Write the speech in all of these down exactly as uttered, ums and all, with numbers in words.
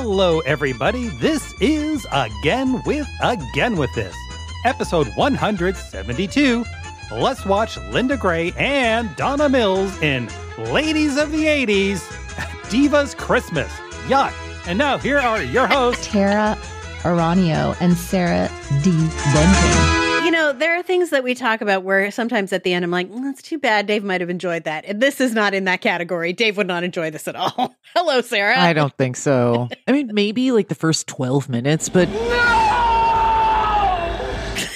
Hello, everybody. This is Again with Again with This, episode one hundred seventy-two. Let's watch Linda Gray and Donna Mills in Ladies of the eighties, Divas Christmas. Yuck. And now here are your hosts, Tara Aranio and Sarah D. Denton. You know, there are things that we talk about where sometimes at the end I'm like, mm, that's too bad. Dave might have enjoyed that. And this is not in that category. Dave would not enjoy this at all. Hello, Sarah. I don't think so. I mean, maybe like the first twelve minutes, but... No!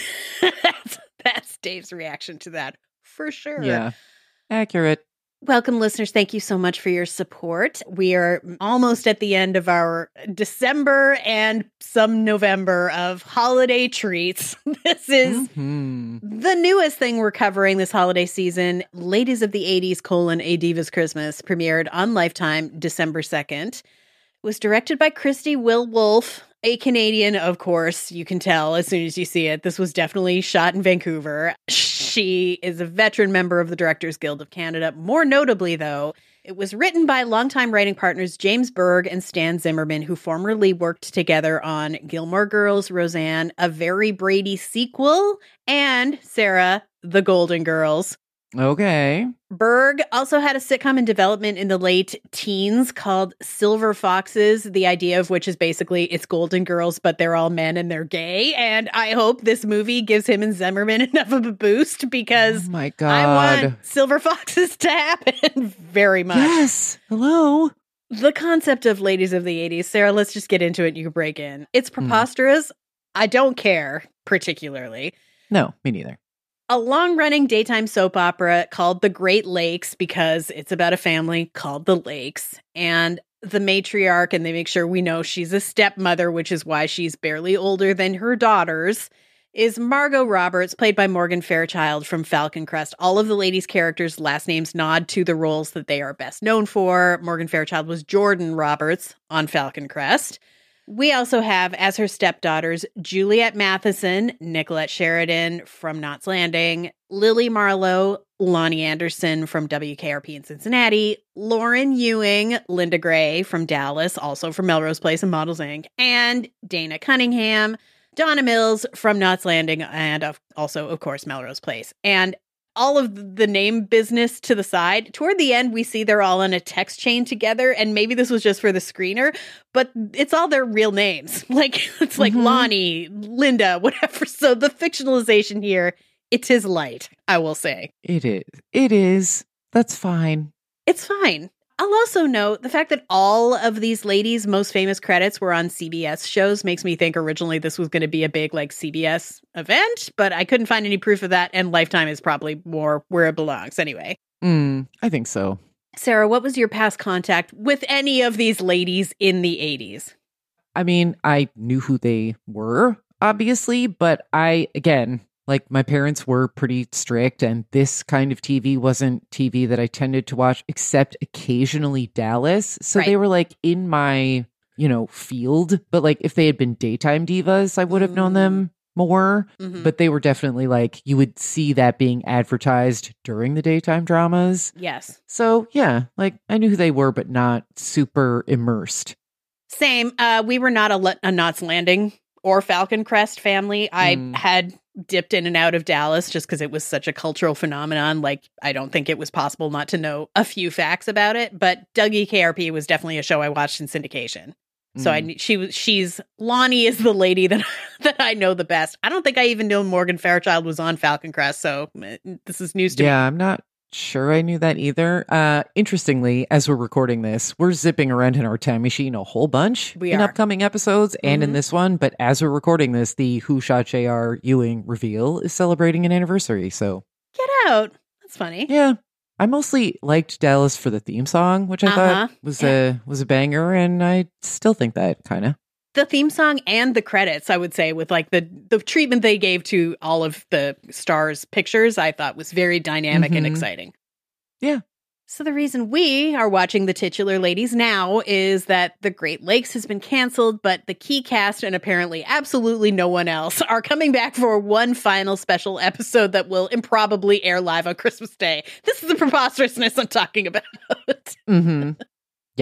that's, that's Dave's reaction to that, for sure. Yeah, accurate. Welcome, listeners. Thank you so much for your support. We are almost at the end of our December and some November of holiday treats. This is mm-hmm. the newest thing we're covering this holiday season. Ladies of the eighties, colon, A Divas Christmas, premiered on Lifetime December second. It was directed by Christy Will Wolfe, a Canadian, of course. You can tell as soon as you see it. This was definitely shot in Vancouver. She is a veteran member of the Directors Guild of Canada. More notably, though, it was written by longtime writing partners James Berg and Stan Zimmerman, who formerly worked together on Gilmore Girls, Roseanne, A Very Brady Sequel, and Sarah, The Golden Girls. Okay. Berg also had a sitcom in development in the late teens called Silver Foxes, the idea of which is basically it's Golden Girls, but they're all men and they're gay. And I hope this movie gives him and Zimmerman enough of a boost because oh my God. I want Silver Foxes to happen very much. Yes. Hello. The concept of Ladies of the eighties, Sarah, let's just get into it. You can break in. It's preposterous. Mm. I don't care particularly. No, me neither. A long-running daytime soap opera called The Great Lakes because it's about a family called the Lakes. And the matriarch, and they make sure we know she's a stepmother, which is why she's barely older than her daughters, is Margot Roberts, played by Morgan Fairchild from Falcon Crest. All of the ladies' characters' last names nod to the roles that they are best known for. Morgan Fairchild was Jordan Roberts on Falcon Crest. We also have, as her stepdaughters, Juliet Matheson, Nicolette Sheridan from Knots Landing, Lily Marlowe, Lonnie Anderson from W K R P in Cincinnati, Lauren Ewing, Linda Gray from Dallas, also from Melrose Place and Models, Incorporated, and Dana Cunningham, Donna Mills from Knots Landing, and of, also, of course, Melrose Place. And all of the name business to the side. Toward the end, we see they're all on a text chain together, and maybe this was just for the screener, but it's all their real names. Like, it's like mm-hmm. Lonnie, Linda, whatever. So the fictionalization here, it is light, I will say. It is. It is. That's fine. It's fine. I'll also note the fact that all of these ladies' most famous credits were on C B S shows makes me think originally this was going to be a big like C B S event, but I couldn't find any proof of that, and Lifetime is probably more where it belongs anyway. Mm, I think so. Sarah, what was your past contact with any of these ladies in the eighties? I mean, I knew who they were, obviously, but I, again... Like, my parents were pretty strict, and this kind of T V wasn't T V that I tended to watch, except occasionally Dallas. So right. They were, like, in my, you know, field. But, like, if they had been daytime divas, I would have mm. known them more. Mm-hmm. But they were definitely, like, you would see that being advertised during the daytime dramas. Yes. So, yeah, like, I knew who they were, but not super immersed. Same. Uh, we were not a, a Knots Landing or Falcon Crest family. I mm. had... dipped in and out of Dallas just because it was such a cultural phenomenon. Like, I don't think it was possible not to know a few facts about it, but W K R P was definitely a show I watched in syndication. Mm. So I she was she's Lonnie is the lady that that I know the best. I don't think I even know Morgan Fairchild was on Falcon Crest, so this is news to yeah, me. Yeah, I'm not sure I knew that either. Uh, interestingly, as we're recording this, we're zipping around in our time machine a whole bunch we in are. upcoming episodes mm-hmm. and in this one. But as we're recording this, the Who Shot J R. Ewing reveal is celebrating an anniversary. So get out. That's funny. Yeah. I mostly liked Dallas for the theme song, which I uh-huh. thought was yeah. a was a banger. And I still think that kind of. The theme song and the credits, I would say, with like the, the treatment they gave to all of the stars' pictures, I thought was very dynamic mm-hmm. and exciting. Yeah. So the reason we are watching the titular ladies now is that The Great Lakes has been canceled, but the key cast and apparently absolutely no one else are coming back for one final special episode that will improbably air live on Christmas Day. This is the preposterousness I'm talking about. Mm-hmm. Yeah.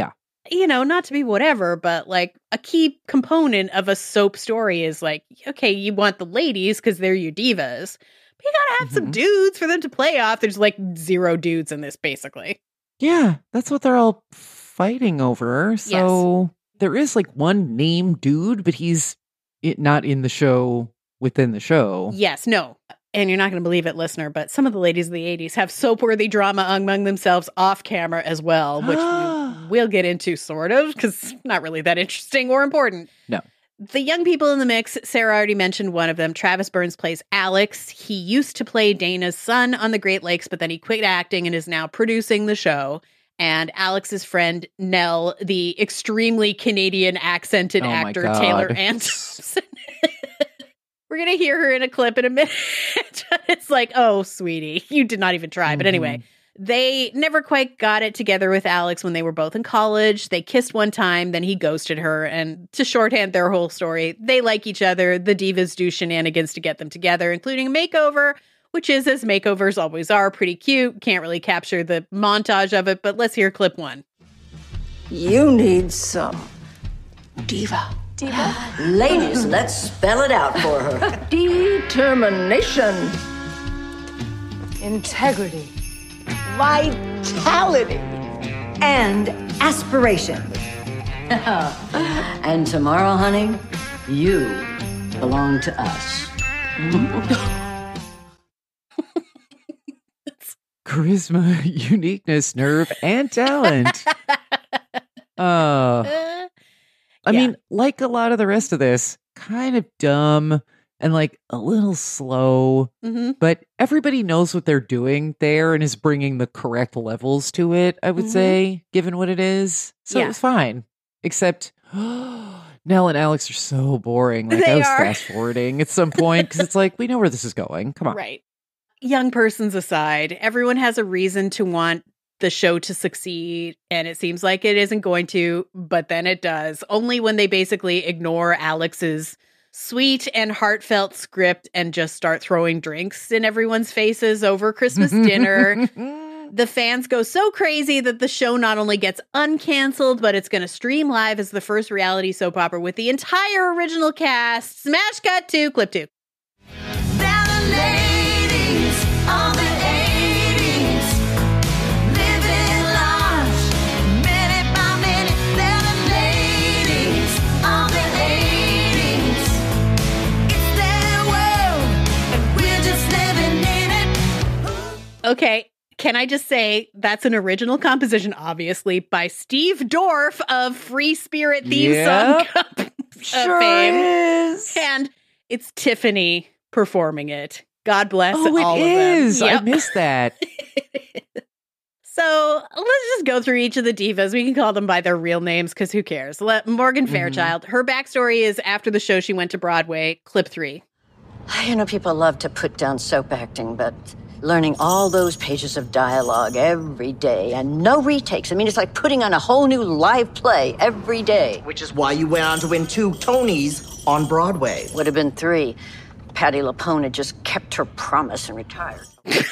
you know, not to be whatever, but like a key component of a soap story is like, okay, you want the ladies because they're your divas, but you gotta have Mhm. some dudes for them to play off. There's like zero dudes in this, basically. Yeah, that's what they're all fighting over. So there is like one named dude, but he's it, not in the show within the show. Yes, no. And you're not going to believe it, listener, but some of the ladies of the eighties have soap-worthy drama among themselves off camera as well, which we, we'll get into sort of, because it's not really that interesting or important. No. The young people in the mix, Sarah already mentioned one of them. Travis Burns plays Alex. He used to play Dana's son on the Great Lakes, but then he quit acting and is now producing the show. And Alex's friend, Nell, the extremely Canadian accented Oh my actor, God. Taylor Anderson. We're going to hear her in a clip in a minute. It's like, oh, sweetie, you did not even try. But anyway, they never quite got it together with Alex when they were both in college. They kissed one time, then he ghosted her. And to shorthand their whole story, they like each other. The divas do shenanigans to get them together, including a makeover, which is, as makeovers always are, pretty cute. Can't really capture the montage of it, but let's hear clip one. You need some diva. Diva? Ladies, let's spell it out for her. Determination. Integrity. Vitality. And aspiration. And tomorrow, honey, you belong to us. Charisma, uniqueness, nerve, and talent. Uh, I Yeah. mean, like a lot of the rest of this, kind of dumb and like a little slow, Mm-hmm. but everybody knows what they're doing there and is bringing the correct levels to it, I would Mhm. say, given what it is. So Yeah. it was fine. Except Nell and Alex are so boring. Like They I was are. fast forwarding at some point because it's like, we know where this is going. Come on. Right. Young persons aside, everyone has a reason to want the show to succeed, and it seems like it isn't going to, but then it does. Only when they basically ignore Alex's sweet and heartfelt script and just start throwing drinks in everyone's faces over Christmas dinner. The fans go so crazy that the show not only gets uncanceled, but it's going to stream live as the first reality soap opera with the entire original cast. Smash cut to clip two. Okay, can I just say that's an original composition, obviously, by Steve Dorff of Free Spirit theme Yep. song of Sure fame. is. And it's Tiffany performing it. God bless Oh, all it of them. is. I Yep. missed that. So let's just go through each of the divas. We can call them by their real names because who cares? Let Morgan Mhm. Fairchild. Her backstory is after the show she went to Broadway. Clip three. You know, people love to put down soap acting, but learning all those pages of dialogue every day and no retakes. I mean, it's like putting on a whole new live play every day. Which is why you went on to win two Tonys on Broadway. Would have been three. Patti LuPone had just kept her promise and retired.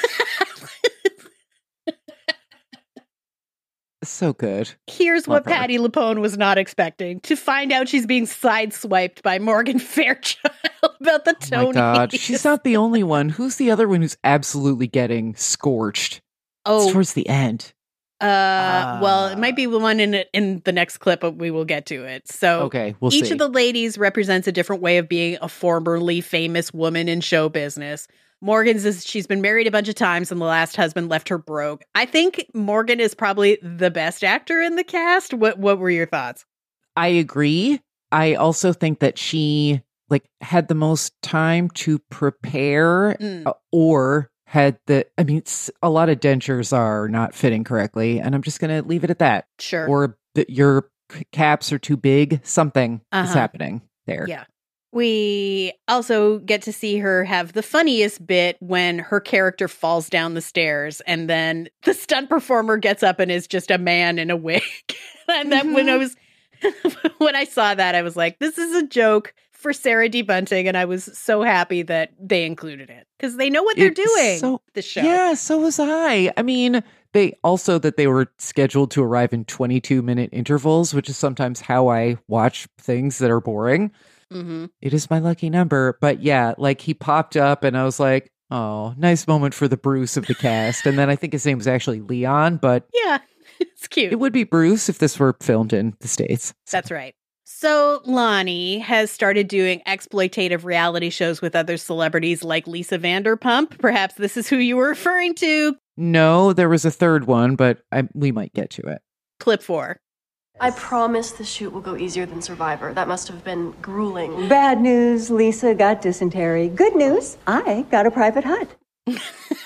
So good. Here's Love what her. Patti LuPone was not expecting: to find out she's being sideswiped by Morgan Fairchild about the Oh my Tonys. God. She's not the only one. Who's the other one who's absolutely getting scorched? It's Oh, towards the end. uh, well, it might be the one in it in the next clip, but we will get to it. So, Okay, we'll each see. of the ladies represents a different way of being a formerly famous woman in show business. Morgan's is she's been married a bunch of times and the last husband left her broke. I think Morgan is probably the best actor in the cast. What what were your thoughts? I agree. I also think that she like had the most time to prepare Mm. uh, or had the I mean it's, a lot of dentures are not fitting correctly and I'm just going to leave it at that. Sure. Or that your c- caps are too big, something is Uh-huh. happening there. Yeah. We also get to see her have the funniest bit when her character falls down the stairs and then the stunt performer gets up and is just a man in a wig. And then when I was when I saw that, I was like, this is a joke for Sarah D. Bunting, and I was so happy that they included it because they know what they're It's doing. so- the show. Yeah, so was I. I mean, They also that they were scheduled to arrive in twenty-two minute intervals, which is sometimes how I watch things that are boring. Mm-hmm. It is my lucky number. But yeah, like he popped up and I was like, oh, nice moment for the Bruce of the cast. And then I think his name was actually Leon, but Yeah, it's cute. it would be Bruce if this were filmed in the States. That's right. So Lonnie has started doing exploitative reality shows with other celebrities like Lisa Vanderpump. Perhaps this is who you were referring to. No, there was a third one, but I, we might get to it. Clip four. I promise the shoot will go easier than Survivor. That must have been grueling. Bad news, Lisa got dysentery. Good news, I got a private hut. It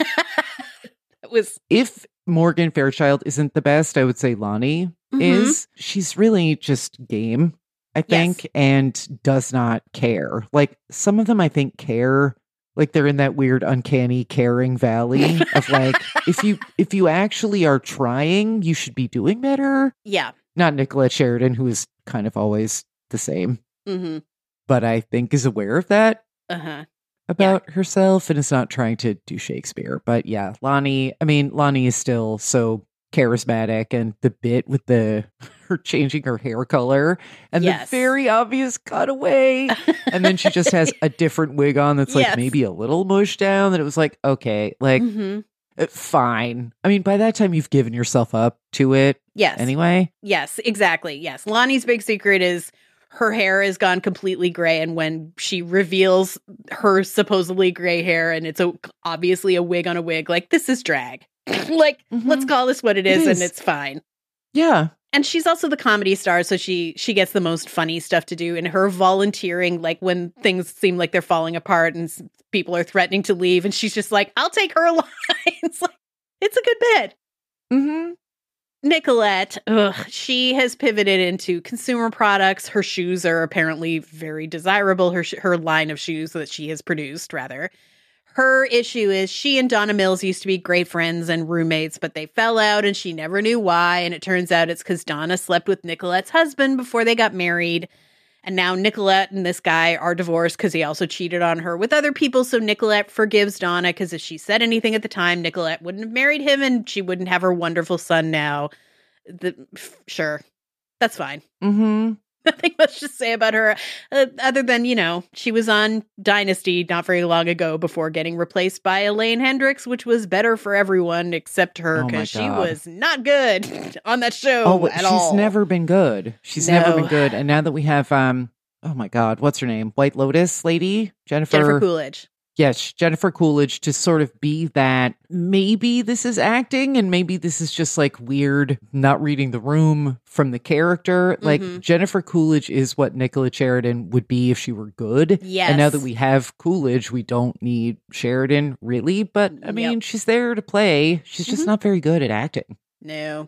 was If Morgan Fairchild isn't the best, I would say Lonnie Mhm. is. She's really just game, I think, Yes. and does not care. Like some of them, I think, care. Like they're in that weird, uncanny caring valley of like, if you if you actually are trying, you should be doing better. yeah. Not Nicolette Sheridan, who is kind of always the same, Mm-hmm. but I think is aware of that Uh-huh. about herself and is not trying to do Shakespeare. But yeah, Lonnie, I mean, Lonnie is still so charismatic, and the bit with the her changing her hair color and Yes. the very obvious cutaway. And then she just has a different wig on that's like Yes. maybe a little mushed down. That it was like, okay, like Mm-hmm. uh, fine. I mean, by that time you've given yourself up to it Yes. anyway. Yes, exactly. Yes. Lonnie's big secret is her hair has gone completely gray. And when she reveals her supposedly gray hair and it's a, obviously a wig on a wig, like this is drag. like, Mhm. let's call this what it It is, is. and it's fine. Yeah. And she's also the comedy star, so she she gets the most funny stuff to do. And her volunteering, like when things seem like they're falling apart and s- people are threatening to leave, and she's just like, "I'll take her line." It's like it's a good bit. Mm-hmm. Nicolette, ugh, she has pivoted into consumer products. Her shoes are apparently very desirable. Her sh- her line of shoes that she has produced, rather. Her issue is she and Donna Mills used to be great friends and roommates, but they fell out and she never knew why. And it turns out it's because Donna slept with Nicolette's husband before they got married. And now Nicolette and this guy are divorced because he also cheated on her with other people. So Nicolette forgives Donna because if she said anything at the time, Nicolette wouldn't have married him and she wouldn't have her wonderful son now. The, f- sure, that's fine. Mm-hmm. Nothing much to say about her uh, other than, you know, she was on Dynasty not very long ago before getting replaced by Elaine Hendricks, which was better for everyone except her Oh my because she God. was not good on that show Oh, at she's all. never been good. She's never No. been good. And now that we have, um, oh my God, what's her name? White Lotus lady? Jennifer. Jennifer Coolidge. Yes, Jennifer Coolidge to sort of be that maybe this is acting and maybe this is just like weird, not reading the room from the character. Like Mhm. Jennifer Coolidge is what Nicolette Sheridan would be if she were good. Yes. And now that we have Coolidge, we don't need Sheridan really. But I mean, Yep. she's there to play. She's just Mhm. not very good at acting. No.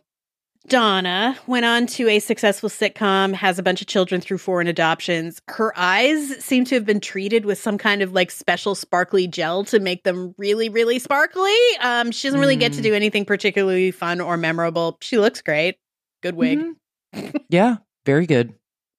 Donna went on to a successful sitcom, has a bunch of children through foreign adoptions. Her eyes seem to have been treated with some kind of like special sparkly gel to make them really, really sparkly. Um, she doesn't really get to Mm. do anything particularly fun or memorable. She looks great. Good wig. Mhm. Yeah, very good.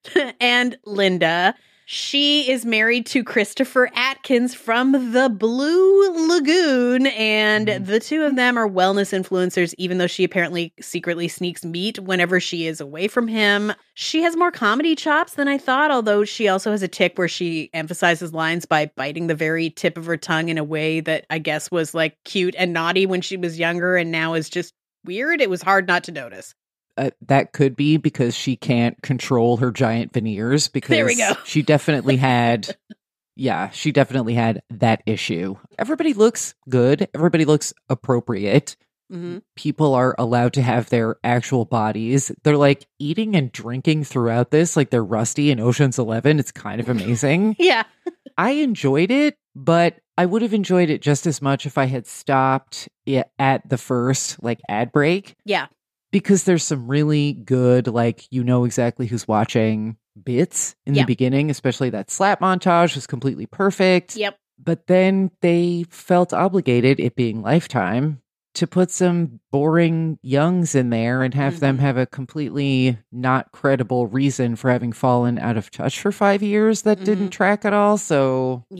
And Linda, she is married to Christopher Atkins from the Blue Lagoon, and Mhm. the two of them are wellness influencers, even though she apparently secretly sneaks meat whenever she is away from him. She has more comedy chops than I thought, although she also has a tick where she emphasizes lines by biting the very tip of her tongue in a way that I guess was like cute and naughty when she was younger and now is just weird. It was hard not to notice. Uh, that could be because she can't control her giant veneers because There we go. she definitely had yeah she definitely had that issue. Everybody looks good, everybody looks appropriate, Mm-hmm. people are allowed to have their actual bodies. They're like eating and drinking throughout this like they're Rusty in Ocean's Eleven. It's kind of amazing. Yeah. I enjoyed it, but I would have enjoyed it just as much if I had stopped it at the first like ad break. Yeah. Because there's some really good, like, you know exactly who's watching bits in Yeah. the beginning, especially that slap montage was completely perfect. Yep. But then they felt obligated, it being Lifetime, to put some boring youngs in there and have them Mhm. have a completely not credible reason for having fallen out of touch for five years that Mhm. didn't track at all. So Yeah.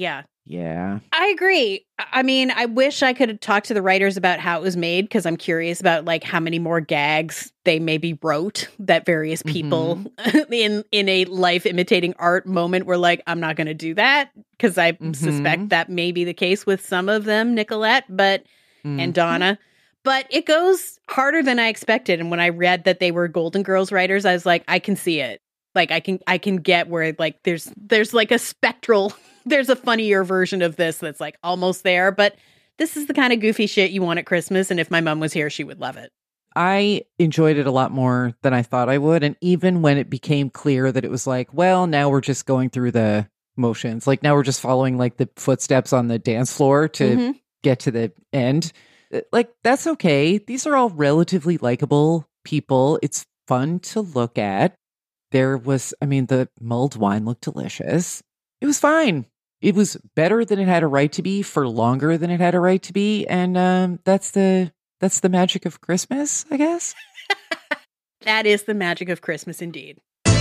Yeah. I agree. I mean, I wish I could have talked to the writers about how it was made because I'm curious about like how many more gags they maybe wrote that various people mm-hmm. in in a life imitating art moment were like, I'm not going to do that because I mm-hmm. suspect that may be the case with some of them, Nicolette, but mm-hmm. and Donna. But it goes harder than I expected. And when I read that they were Golden Girls writers, I was like, I can see it. Like I can I can get where like there's there's like a spectral. There's a funnier version of this that's like almost there, but this is the kind of goofy shit you want at Christmas. And if my mom was here, she would love it. I enjoyed it a lot more than I thought I would. And even when it became clear that it was like, well, now we're just going through the motions. Like now we're just following like the footsteps on the dance floor to mm-hmm. get to the end. Like that's okay. These are all relatively likable people. It's fun to look at. There was, I mean, the mulled wine looked delicious. It was fine. It was better than it had a right to be for longer than it had a right to be, and um, that's the that's the magic of Christmas, I guess. That is the magic of Christmas, indeed.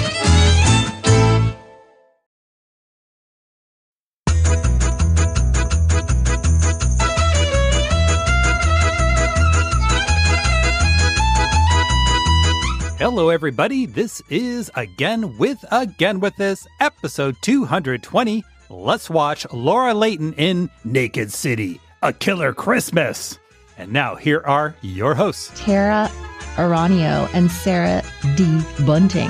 Hello, everybody. This is Again with Again with This, episode two hundred twenty. Let's watch Laura Leighton in Naked City, A Killer Christmas. And now here are your hosts, Tara Aranio and Sarah D. Bunting.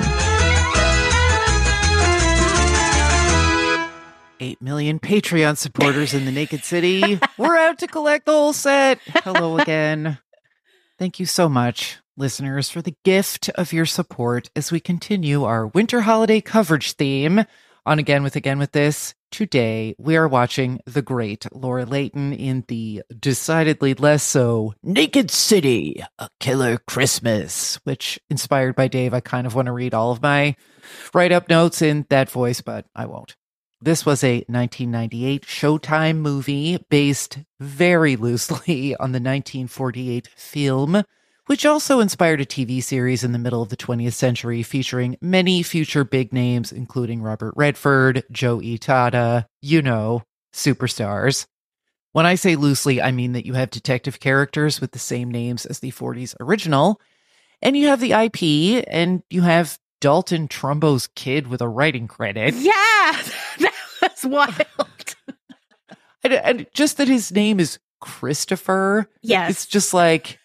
Eight million Patreon supporters in the Naked City. We're out to collect the whole set. Hello again. Thank you so much, listeners, for the gift of your support as we continue our winter holiday coverage theme on Again with Again with This. Today, we are watching the great Laura Leighton in the decidedly less so Naked City, A Killer Christmas, which, inspired by Dave, I kind of want to read all of my write-up notes in that voice, but I won't. This was a nineteen ninety-eight Showtime movie based very loosely on the nineteen forty-eight film, which also inspired a T V series in the middle of the twentieth century featuring many future big names, including Robert Redford, Joey Tada, you know, superstars. When I say loosely, I mean that you have detective characters with the same names as the forties original, and you have the I P, and you have Dalton Trumbo's kid with a writing credit. Yeah, that was wild. and, and just that his name is Christopher. Yes. It's just like...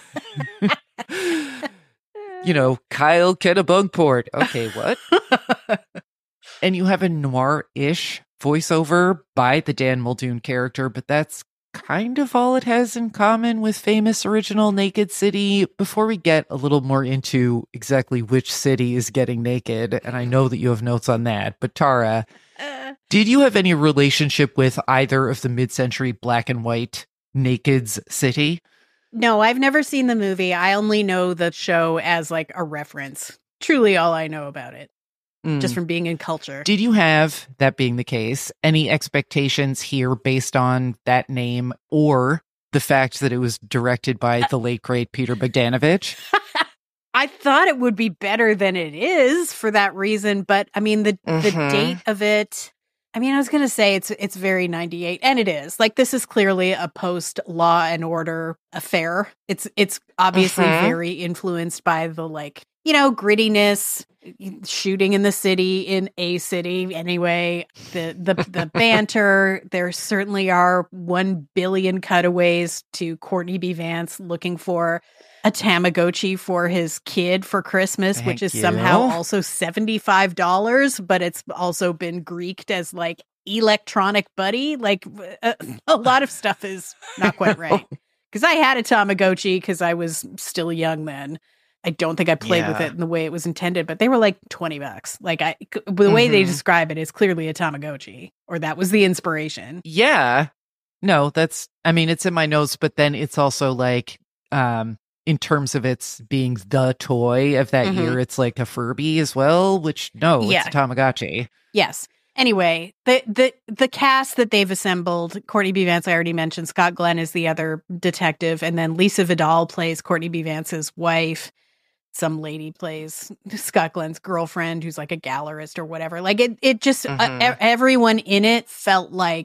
you know, Kyle Kennebunkport. Okay, what? And you have a noir-ish voiceover by the Dan Muldoon character, but that's kind of all it has in common with famous original Naked City. Before we get a little more into exactly which city is getting naked, and I know that you have notes on that, but Tara, uh, did you have any relationship with either of the mid-century black and white Naked's City? No, I've never seen the movie. I only know the show as like a reference. Truly all I know about it. Mm. Just from being in culture. Did you have, that being the case, any expectations here based on that name or the fact that it was directed by the late, great Peter Bogdanovich? I thought it would be better than it is for that reason. But I mean, the, mm-hmm. the date of it... I mean, I was going to say it's it's very ninety-eight, and it is. Like, this is clearly a post-Law and Order affair. It's it's obviously uh-huh. very influenced by the, like, you know, grittiness, shooting in the city, in a city anyway, the, the, the banter. There certainly are one billion cutaways to Courtney B. Vance looking for a Tamagotchi for his kid for Christmas, Thank which is you. somehow also seventy-five dollars, but it's also been Greeked as like electronic buddy. Like a, a lot of stuff is not quite right. Because I had a Tamagotchi because I was still young then. I don't think I played yeah. with it in the way it was intended, but they were like twenty bucks. Like I, the way mm-hmm. they describe it is clearly a Tamagotchi, or that was the inspiration. Yeah. No, that's, I mean, it's in my notes, but then it's also like, um, in terms of its being the toy of that mm-hmm. year, it's like a Furby as well, which no, yeah. it's a Tamagotchi. Yes. Anyway, the the the cast that they've assembled, Courtney B. Vance, I already mentioned. Scott Glenn is the other detective, and then Lisa Vidal plays Courtney B. Vance's wife. Some lady plays Scott Glenn's girlfriend, who's like a gallerist or whatever. Like it, it just mm-hmm. uh, everyone in it felt like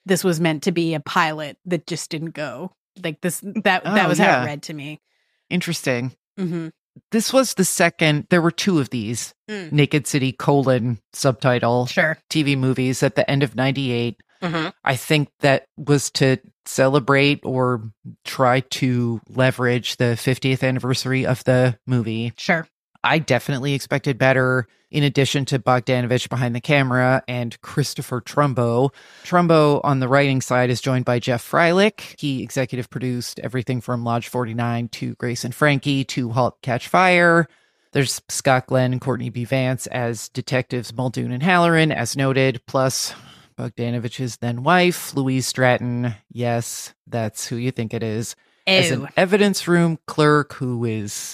this was meant to be a pilot that just didn't go. Like this, that Oh, that was yeah. how it read to me. Interesting. Mm-hmm. This was the second, there were two of these Mm. Naked City colon subtitle Sure. T V movies at the end of ninety-eight. Mm-hmm. I think that was to celebrate or try to leverage the fiftieth anniversary of the movie. Sure. I definitely expected better. In addition to Bogdanovich behind the camera and Christopher Trumbo. Trumbo on the writing side is joined by Jeff Freilich. He executive produced everything from Lodge forty-nine to Grace and Frankie to Halt, Catch Fire. There's Scott Glenn and Courtney B. Vance as detectives Muldoon and Halloran, as noted, plus Bogdanovich's then wife, Louise Stratton. Yes, that's who you think it is. As Ew. an evidence room clerk who is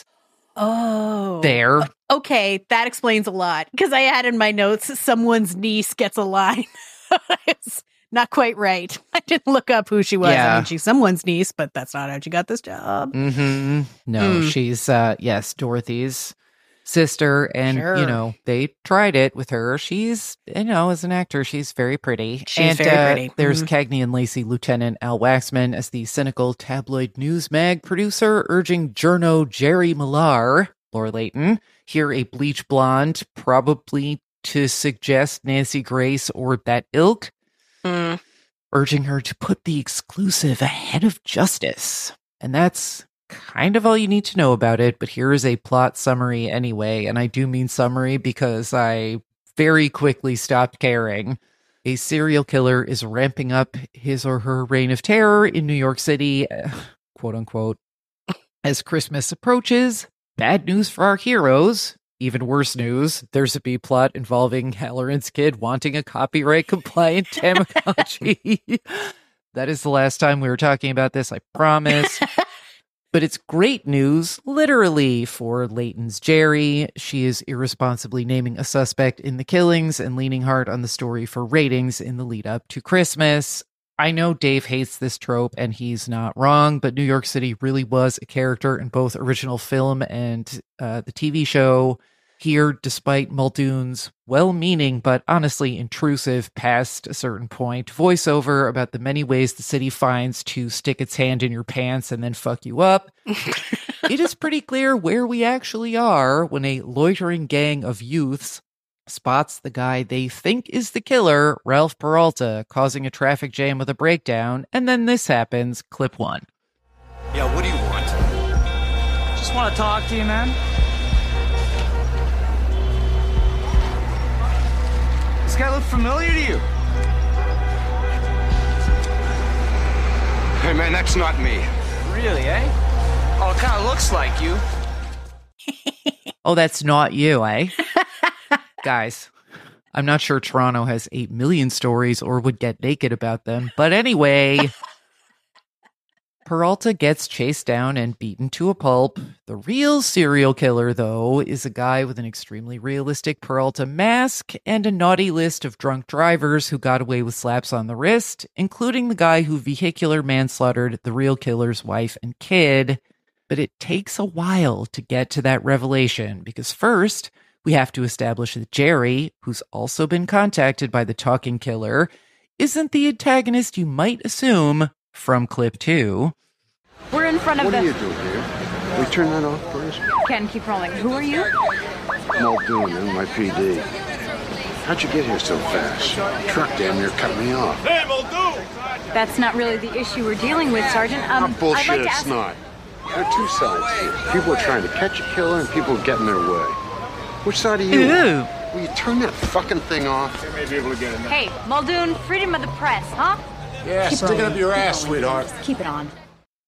Oh. there. Okay, that explains a lot. Because I had in my notes, someone's niece gets a line. It's not quite right. I didn't look up who she was. Yeah. I mean, she's someone's niece, but that's not how she got this job. Mm-hmm. No, Mm. she's, uh, yes, Dorothy's sister. And, Sure. you know, they tried it with her. She's, you know, as an actor, she's very pretty. She's and, very uh, pretty. There's Mhm. Cagney and Lacey Lieutenant Al Waxman as the cynical tabloid news mag producer urging journo Jerry Millar, Laura Layton, here a bleach blonde, probably to suggest Nancy Grace or that ilk, Mm. urging her to put the exclusive ahead of justice. And that's kind of all you need to know about it, but here is a plot summary anyway, and I do mean summary because I very quickly stopped caring. A serial killer is ramping up his or her reign of terror in New York City, uh, quote unquote. As Christmas approaches, bad news for our heroes. Even worse news, there's a B-plot involving Halloran's kid wanting a copyright-compliant Tamagotchi. That is the last time we were talking about this, I promise. But it's great news, literally, for Layton's Jerry. She is irresponsibly naming a suspect in the killings and leaning hard on the story for ratings in the lead up to Christmas. I know Dave hates this trope, and he's not wrong, but New York City really was a character in both original film and uh, the T V show. Here, despite Muldoon's well-meaning but honestly intrusive past a certain point voiceover about the many ways the city finds to stick its hand in your pants and then fuck you up, it is pretty clear where we actually are when a loitering gang of youths spots the guy they think is the killer, Ralph Peralta, causing a traffic jam with a breakdown, and then this happens. Clip one. Yeah, what do you want? Just want to talk to you, man. This guy look familiar to you? Hey, man, that's not me. Really, eh? Oh, it kind of looks like you. Oh, that's not you, eh? Guys, I'm not sure Toronto has eight million stories or would get naked about them. But anyway, Peralta gets chased down and beaten to a pulp. The real serial killer, though, is a guy with an extremely realistic Peralta mask and a naughty list of drunk drivers who got away with slaps on the wrist, including the guy who vehicular manslaughtered the real killer's wife and kid. But it takes a while to get to that revelation, because first, we have to establish that Jerry, who's also been contacted by the talking killer, isn't the antagonist you might assume from clip two. We're in front of what the... What do you do here? We turn that off first? Ken, keep rolling. Who are you? Muldoon, N Y P D. How'd you get here so fast? Truck damn near cut me off. Hey, Muldoon! That's not really the issue we're dealing with, Sergeant. Um, Not bullshit, I'd like to it's ask... not. There are two sides here. People are trying to catch a killer and people get in their way. Which side are you Ew. on? Will you turn that fucking thing off? I may be able to get it now. Hey, Muldoon, freedom of the press, huh? Yeah, Keep stick it rolling. up your ass, sweetheart. Keep it on.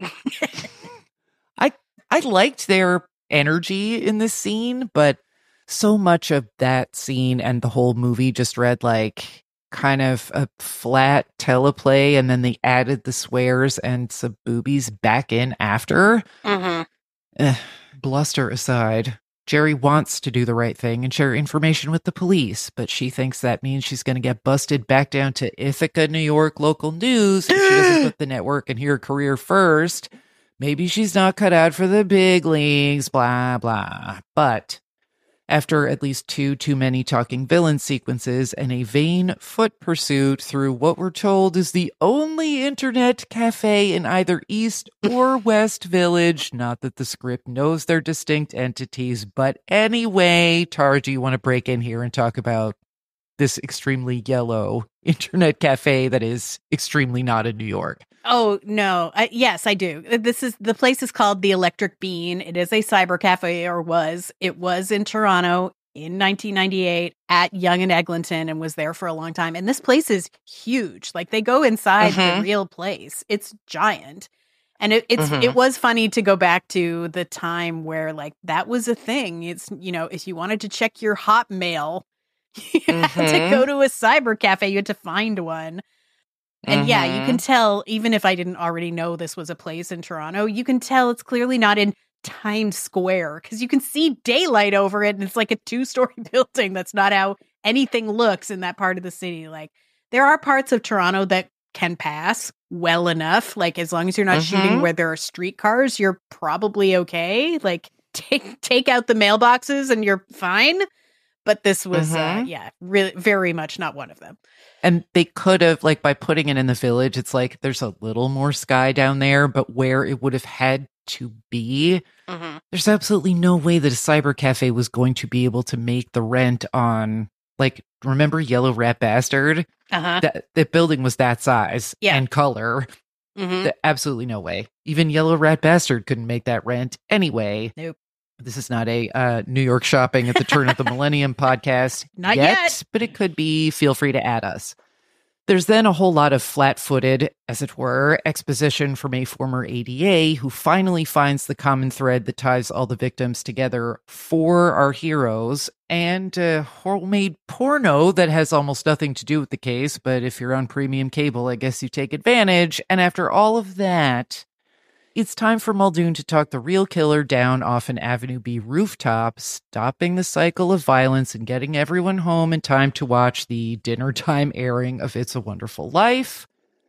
I I liked their energy in this scene, but so much of that scene and the whole movie just read like kind of a flat teleplay, and then they added the swears and some boobies back in after. Mm-hmm. Eh, bluster aside, Jerry wants to do the right thing and share information with the police, but she thinks that means she's going to get busted back down to Ithaca, New York local news if she doesn't put the network and her career first. Maybe she's not cut out for the big leagues, blah, blah. But After at least two too many talking villain sequences and a vain foot pursuit through what we're told is the only internet cafe in either East or West Village. Not that the script knows they're distinct entities, but anyway, Tara, do you want to break in here and talk about this extremely yellow internet cafe that is extremely not in New York? Oh, no. Uh, yes, I do. This is the place is called the Electric Bean. It is a cyber cafe, or was. It was in Toronto in nineteen ninety-eight at Yonge and Eglinton and was there for a long time. And this place is huge. Like, they go inside Mhm. the real place. It's giant. And it, it's Mhm. it was funny to go back to the time where, like, that was a thing. It's, you know, if you wanted to check your Hotmail, you had to Mhm. go to a cyber cafe. You had to find one. And yeah, you can Mhm. tell, even if I didn't already know this was a place in Toronto, you can tell it's clearly not in Times Square because you can see daylight over it and it's like a two-story building. That's not how anything looks in that part of the city. Like, there are parts of Toronto that can pass well enough. Like, as long as you're not shooting Mhm. where there are streetcars, you're probably okay. Like, take take out the mailboxes and you're fine. But this was, uh, Mhm. yeah, really very much not one of them. And they could have, like, by putting it in the village, it's like there's a little more sky down there, but where it would have had to be, Mhm. there's absolutely no way that a cyber cafe was going to be able to make the rent on, like, remember Yellow Rat Bastard? Uh-huh. That, that building was that size Yeah. and color. Mhm. Th- absolutely no way. Even Yellow Rat Bastard couldn't make that rent anyway. Nope. This is not a uh, New York shopping at the turn of the millennium podcast Not yet. but it could be. Feel free to add us. There's then a whole lot of flat-footed, as it were, exposition from a former A D A who finally finds the common thread that ties all the victims together for our heroes, and a homemade porno that has almost nothing to do with the case, but if you're on premium cable, I guess you take advantage. And after all of that, it's time for Muldoon to talk the real killer down off an Avenue B rooftop, stopping the cycle of violence and getting everyone home in time to watch the dinner time airing of It's a Wonderful Life.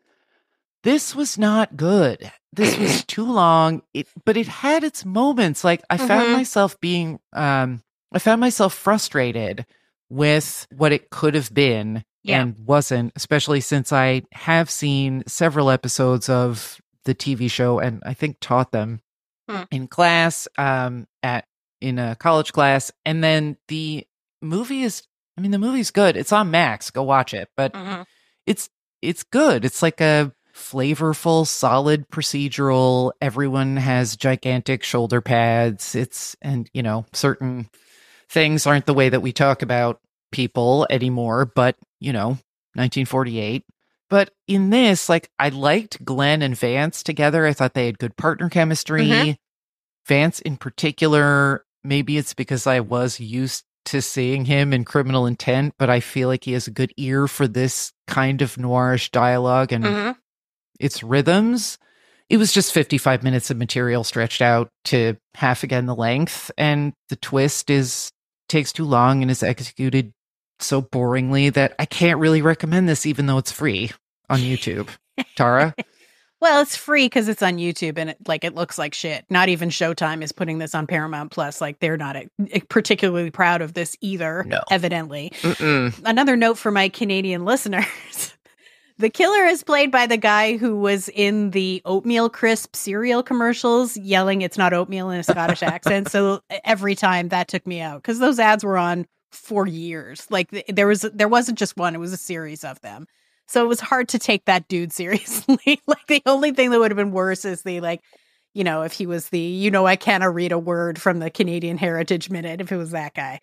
This was not good. This was too long, it, but it had its moments. Like, I found Mhm. myself being, um, I found myself frustrated with what it could have been Yeah. and wasn't, especially since I have seen several episodes of the T V show and I think taught them Hmm. in class, um, at in a college class. And then the movie is, I mean, the movie's good. It's on Max. Go watch it. But Mhm. it's it's good. It's like a flavorful, solid procedural. Everyone has gigantic shoulder pads. It's, and you know, certain things aren't the way that we talk about people anymore, but you know, nineteen forty-eight. But in this, like, I liked Glenn and Vance together. I thought they had good partner chemistry. Mhm. Vance in particular, maybe it's because I was used to seeing him in Criminal Intent, but I feel like he has a good ear for this kind of noirish dialogue and Mhm. its rhythms. It was just fifty-five minutes of material stretched out to half again the length, and the twist is takes too long and is executed so boringly that I can't really recommend this, even though it's free on YouTube. Tara? Well, it's free because it's on YouTube and it, like, it looks like shit. Not even Showtime is putting this on Paramount Plus. Like, they're not uh, particularly proud of this either, No. evidently. Mm-mm. Another note for my Canadian listeners. The killer is played by the guy who was in the oatmeal crisp cereal commercials yelling it's not oatmeal in a Scottish accent. So every time that took me out because those ads were on for years. Like, th- there was there wasn't just one, it was a series of them. So it was hard to take that dude seriously. Like, the only thing that would have been worse is the, like, you know, if he was the, you know, I cannot read a word from the Canadian Heritage Minute, if it was that guy.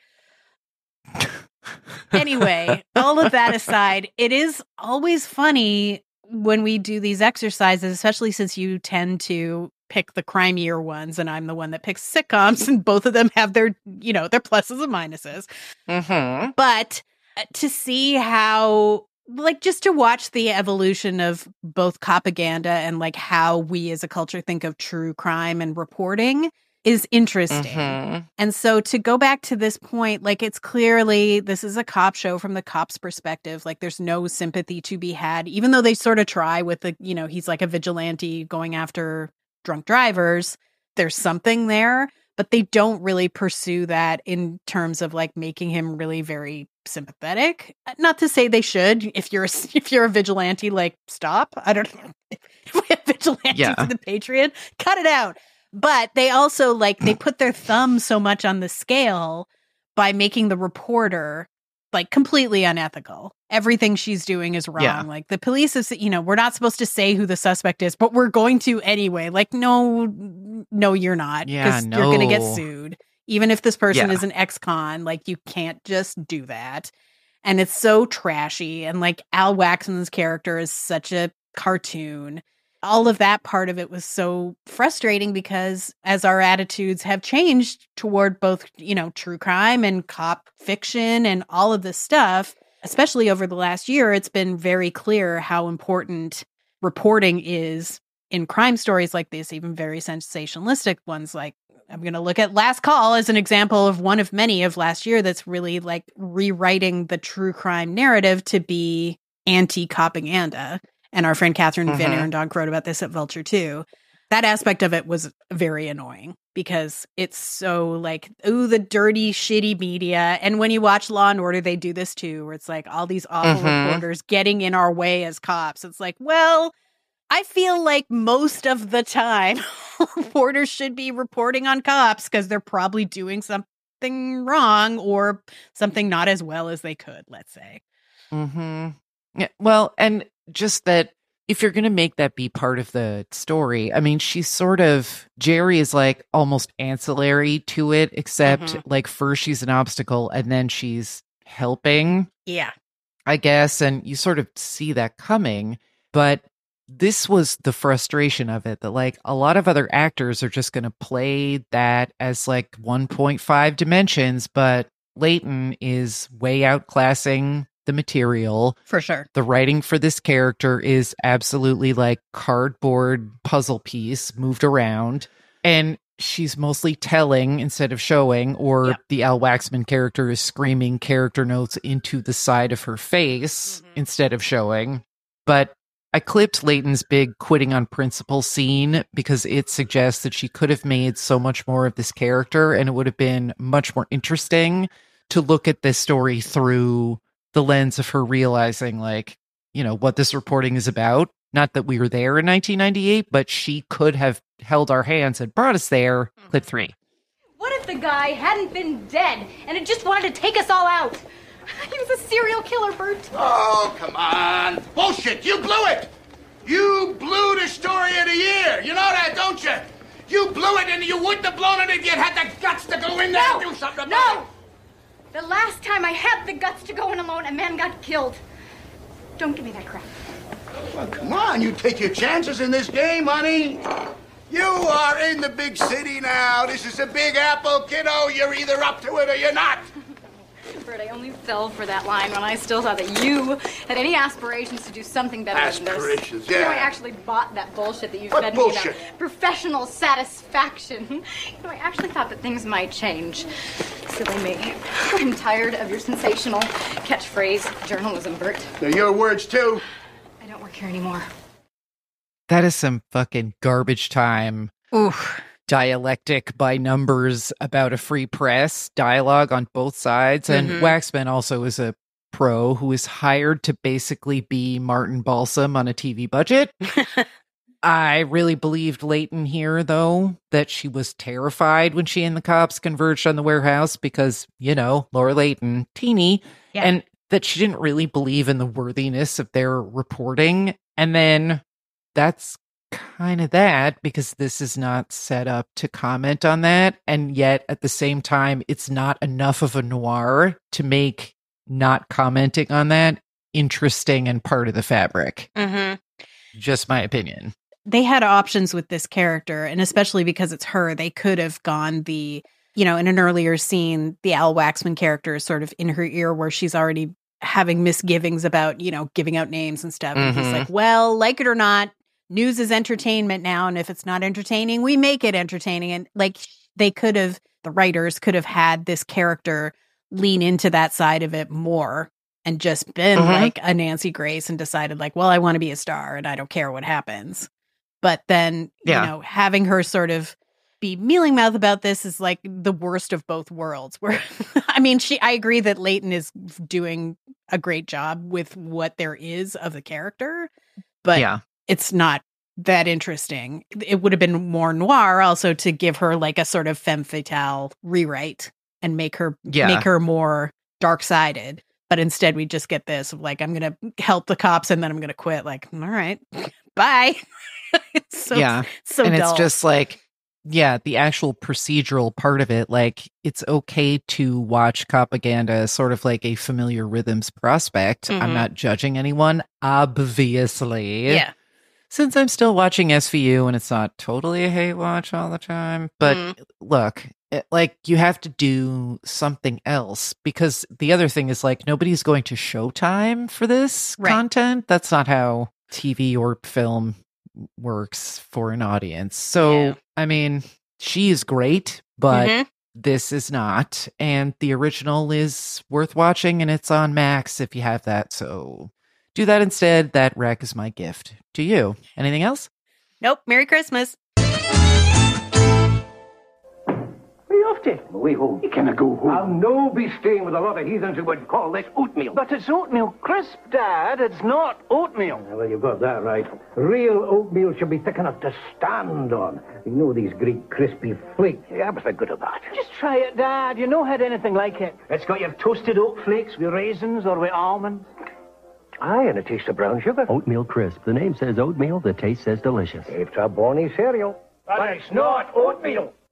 Anyway, all of that aside, it is always funny when we do these exercises, especially since you tend to pick the crimier ones and I'm the one that picks sitcoms, and both of them have their, you know, their pluses and minuses. Mhm. But uh, to see how, like, just to watch the evolution of both propaganda and like how we as a culture think of true crime and reporting is interesting. Mhm. And so to go back to this point, like, it's clearly, this is a cop show from the cop's perspective. Like, there's no sympathy to be had, even though they sort of try with the, you know, he's like a vigilante going after drunk drivers. There's something there, but they don't really pursue that in terms of like making him really very sympathetic. Not to say they should. If you're a, if you're a vigilante, like stop. I don't know. If we have vigilantes Yeah. in the Patriot, cut it out. But they also like they put their thumb so much on the scale by making the reporter like completely unethical. Everything she's doing is wrong. Yeah. Like the police is, you know, we're not supposed to say who the suspect is, but we're going to anyway. Like, no, no, you're not. Yeah, you're going to get no. sued. Even if this person Yeah. is an ex-con, like you can't just do that. And it's so trashy. And like Al Waxman's character is such a cartoon. All of that part of it was so frustrating because as our attitudes have changed toward both, you know, true crime and cop fiction and all of this stuff, especially over the last year, it's been very clear how important reporting is in crime stories like this, even very sensationalistic ones. Like, I'm going to look at Last Call as an example of one of many of last year that's really like rewriting the true crime narrative to be anti-propaganda. And our friend Catherine Mhm. Van Arendonk wrote about this at Vulture too. That aspect of it was very annoying because it's so like, ooh, the dirty, shitty media. And when you watch Law and Order, they do this too, where it's like all these awful Mhm. reporters getting in our way as cops. It's like, well, I feel like most of the time reporters should be reporting on cops because they're probably doing something wrong or something not as well as they could, let's say. Mm-hmm. Yeah, well, and just that if you're going to make that be part of the story, I mean, she's sort of, Jerry is like almost ancillary to it, except Mhm. like first she's an obstacle and then she's helping, Yeah. I guess. And you sort of see that coming. But this was the frustration of it, that like a lot of other actors are just going to play that as like one point five dimensions, but Leighton is way outclassing the material. For sure. The writing for this character is absolutely like cardboard puzzle piece moved around. And she's mostly telling instead of showing, or Yep. the Al Waxman character is screaming character notes into the side of her face Mhm. instead of showing. But I clipped Leighton's big quitting on principle scene because it suggests that she could have made so much more of this character, and it would have been much more interesting to look at this story through the lens of her realizing, like, you know, what this reporting is about. Not that we were there in nineteen ninety-eight, but she could have held our hands and brought us there. Clip three. What if the guy hadn't been dead and had just wanted to take us all out? He was a serial killer, Bert. Oh, come on. Bullshit. You blew it. You blew the story of the year. You know that, don't you? You blew it and you wouldn't have blown it if you had the guts to go in there No, and do something about no. it. The last time I had the guts to go in alone, a man got killed. Don't give me that crap. Well, come on. You take your chances in this game, honey. You are in the big city now. This is a big apple, kiddo. You're either up to it or you're not. Bert, I only fell for that line when I still thought that you had any aspirations to do something better than this. Aspirations, You know, I yeah. actually bought that bullshit that you What fed bullshit? me about professional satisfaction. You know, I actually thought that things might change. Silly me. I'm tired of your sensational catchphrase journalism, Bert. They're your words, too. I don't work here anymore. That is some fucking garbage time. Oof. Dialectic by numbers about a free press dialogue on both sides. And Mhm. Waxman also is a pro who is hired to basically be Martin Balsam on a T V budget. I really believed Leighton here, though, that she was terrified when she and the cops converged on the warehouse because, you know, Laura Leighton, teeny, Yeah. and that she didn't really believe in the worthiness of their reporting. And then that's kind of that, because this is not set up to comment on that. And yet at the same time, it's not enough of a noir to make not commenting on that interesting and part of the fabric. Mm-hmm. Just my opinion. They had options with this character, and especially because it's her, they could have gone the, you know, in an earlier scene, the Al Waxman character is sort of in her ear where she's already having misgivings about, you know, giving out names and stuff. And he's Mhm. like, well, like it or not, news is entertainment now. And if it's not entertaining, we make it entertaining. And like they could have, the writers could have had this character lean into that side of it more and just been Mhm. like a Nancy Grace and decided like, well, I want to be a star and I don't care what happens. But then, Yeah. you know, having her sort of be mealing mouth about this is like the worst of both worlds. Where, I mean, she, I agree that Leighton is doing a great job with what there is of the character, but yeah. it's not that interesting. It would have been more noir also to give her like a sort of femme fatale rewrite and make her yeah. make her more dark-sided. But instead, we just get this of like, I'm going to help the cops and then I'm going to quit. Like, all right, bye. It's so, yeah. so and dull. It's just like, yeah, the actual procedural part of it, like, it's okay to watch propaganda as sort of like a familiar rhythms prospect. Mm-hmm. I'm not judging anyone, obviously. Yeah. Since I'm still watching S V U and it's not totally a hate watch all the time. But Mm. look, it, like, you have to do something else, because the other thing is, like, nobody's going to Showtime for this Right. content. That's not how T V or film works for an audience. So, Yeah. I mean, she is great, but Mhm. this is not. And the original is worth watching, and it's on Max if you have that. So do that instead. That rec is my gift to you. Anything else? Nope. Merry Christmas. Where you off to? Away home. You cannot go home. I'll no be staying with a lot of heathens who would call this oatmeal. But it's oatmeal crisp, Dad. It's not oatmeal. Yeah, well, you've got that right. Real oatmeal should be thick enough to stand on. You know these Greek crispy flakes. Yeah, what's the good of that? Just try it, Dad. You know had anything like it. It's got your toasted oat flakes with raisins or with almonds. Aye, and a taste of brown sugar. Oatmeal crisp. The name says oatmeal, the taste says delicious. It's a bonny cereal. But it's not oatmeal.